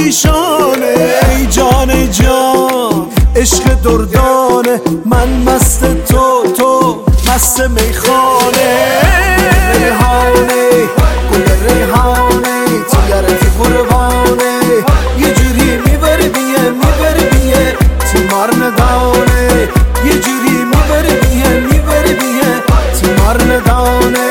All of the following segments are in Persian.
پریشانه. ای جان جان عشق دردانه، من مست تو مست میخانه. ریحانه گل ریحانه تو گرفتی قربانه، یه جوری میبری بیه تو مار ندانه، یه جوری میبری بیه تو مار ندانه.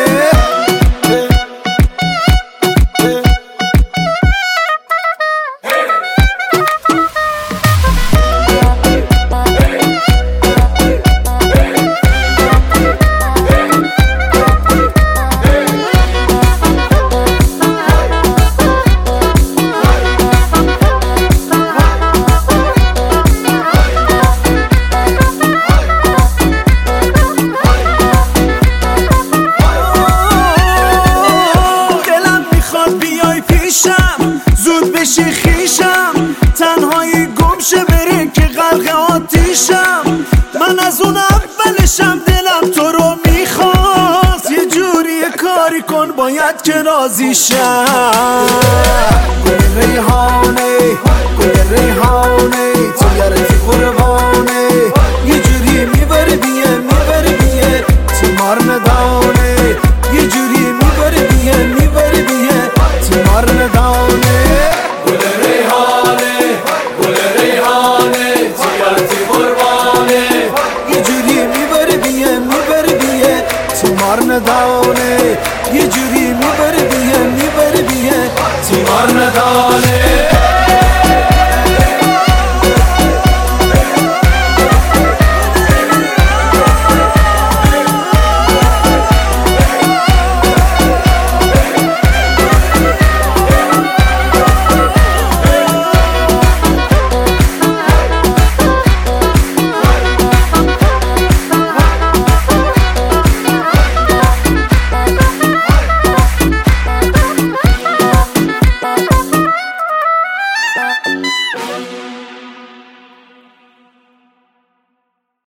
زود بشی خیشم، تنهایی گم شه بره که غرق آتیشم. من از اون اولشم دلم تو رو میخواست، یه جوری کاری کن باید که راضی شم. گل ریحانه گل ریحانه تو گرفتی قربانه، یه جوری میبری بیه تو مار ندانه، یه جوری میبری بیه تو مار ندانه. گل ریحانه تو گرفتی قربانه، یه جوری میبری بیه تو مار ندانه، یه جوری میبری بیه تو مار ندانه.